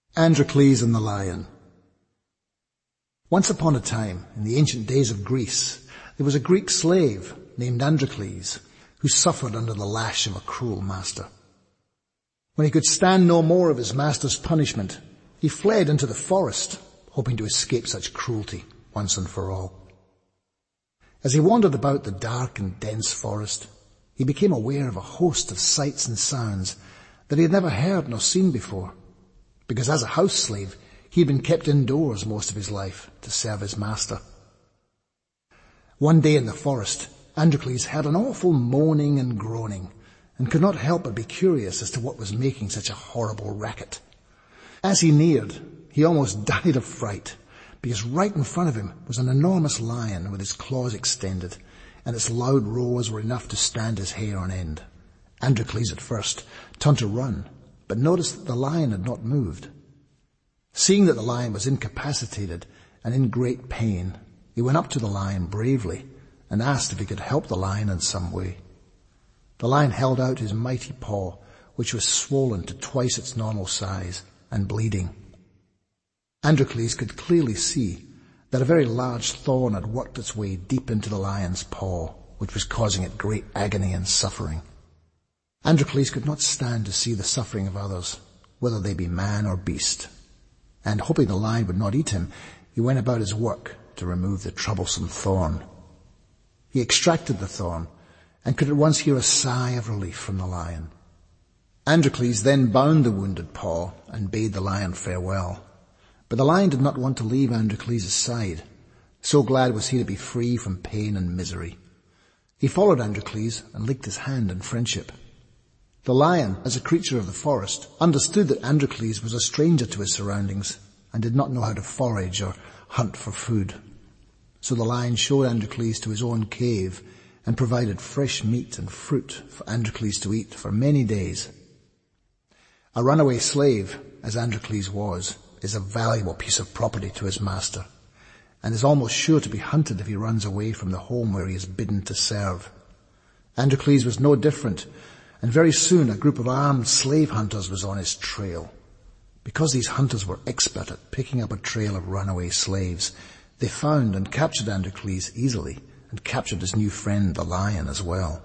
Androcles and the Lion. Once upon a time, in the ancient days of Greece, there was a Greek slave named Androcles who suffered under the lash of a cruel master. When he could stand no more of his master's punishment, he fled into the forest, hoping to escape such cruelty once and for all. As he wandered about the dark and dense forest, he became aware of a host of sights and sounds that he had never heard nor seen before, because as a house slave, he had been kept indoors most of his life to serve his master. One day in the forest, Androcles heard an awful moaning and groaning, and could not help but be curious as to what was making such a horrible racket. As he neared, he almost died of fright, because right in front of him was an enormous lion with his claws extended, and its loud roars were enough to stand his hair on end. Androcles at first turned to run, but noticed that the lion had not moved. Seeing that the lion was incapacitated and in great pain, he went up to the lion bravely and asked if he could help the lion in some way. The lion held out his mighty paw, which was swollen to twice its normal size and bleeding. Androcles could clearly see that a very large thorn had worked its way deep into the lion's paw, which was causing it great agony and suffering. Androcles could not stand to see the suffering of others, whether they be man or beast, and hoping the lion would not eat him, he went about his work to remove the troublesome thorn. He extracted the thorn and could at once hear a sigh of relief from the lion. Androcles then bound the wounded paw and bade the lion farewell. But the lion did not want to leave Androcles' side. So glad was he to be free from pain and misery. He followed Androcles and licked his hand in friendship. The lion, as a creature of the forest, understood that Androcles was a stranger to his surroundings and did not know how to forage or hunt for food. So the lion showed Androcles to his own cave and provided fresh meat and fruit for Androcles to eat for many days. A runaway slave, as Androcles was, is a valuable piece of property to his master and is almost sure to be hunted if he runs away from the home where he is bidden to serve. Androcles was no different, and very soon a group of armed slave hunters was on his trail. Because these hunters were expert at picking up a trail of runaway slaves, they found and captured Androcles easily and captured his new friend the lion as well.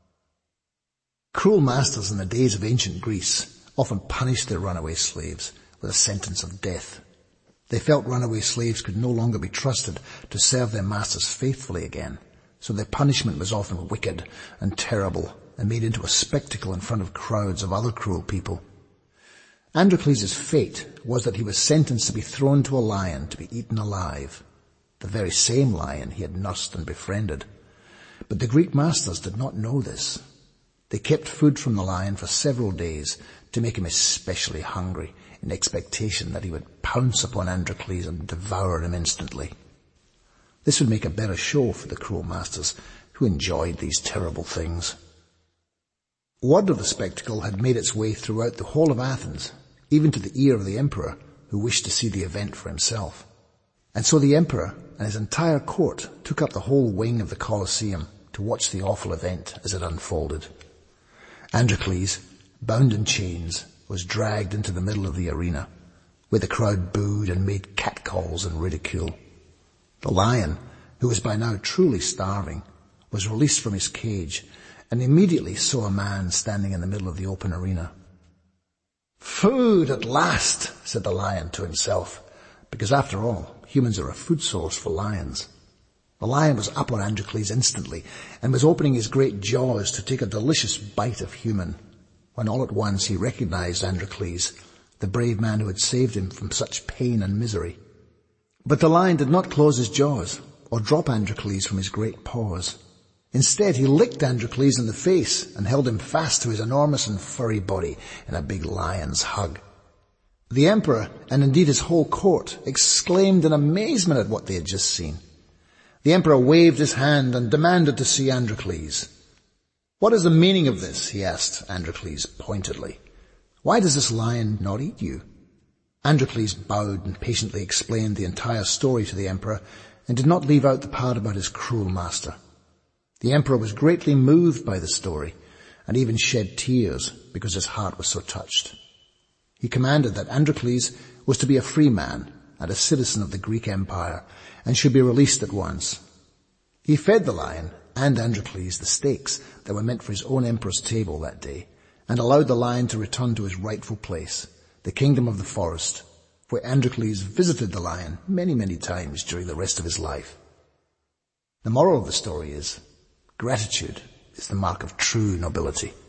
Cruel masters in the days of ancient Greece often punished their runaway slaves with a sentence of death. They felt runaway slaves could no longer be trusted to serve their masters faithfully again, so their punishment was often wicked and terrible and made into a spectacle in front of crowds of other cruel people. Androcles' fate was that he was sentenced to be thrown to a lion to be eaten alive, the very same lion he had nursed and befriended. But the Greek masters did not know this. They kept food from the lion for several days to make him especially hungry, in expectation that he would pounce upon Androcles and devour him instantly. This would make a better show for the cruel masters, who enjoyed these terrible things. Word of the spectacle had made its way throughout the whole of Athens, even to the ear of the emperor, who wished to see the event for himself. And so the emperor and his entire court took up the whole wing of the Colosseum to watch the awful event as it unfolded. Androcles, bound in chains, was dragged into the middle of the arena, where the crowd booed and made catcalls and ridicule. The lion, who was by now truly starving, was released from his cage and immediately saw a man standing in the middle of the open arena. "Food at last," said the lion to himself, because after all, humans are a food source for lions. The lion was up on Androcles instantly and was opening his great jaws to take a delicious bite of human, when all at once he recognized Androcles, the brave man who had saved him from such pain and misery. But the lion did not close his jaws or drop Androcles from his great paws. Instead, he licked Androcles in the face and held him fast to his enormous and furry body in a big lion's hug. The emperor, and indeed his whole court, exclaimed in amazement at what they had just seen. The emperor waved his hand and demanded to see Androcles. "What is the meaning of this?" he asked Androcles pointedly. "Why does this lion not eat you?" Androcles bowed and patiently explained the entire story to the emperor and did not leave out the part about his cruel master. The emperor was greatly moved by the story and even shed tears because his heart was so touched. He commanded that Androcles was to be a free man and a citizen of the Greek Empire and should be released at once. He fed the lion and Androcles the steaks that were meant for his own emperor's table that day, and allowed the lion to return to his rightful place, the kingdom of the forest, where Androcles visited the lion many, many times during the rest of his life. The moral of the story is, gratitude is the mark of true nobility.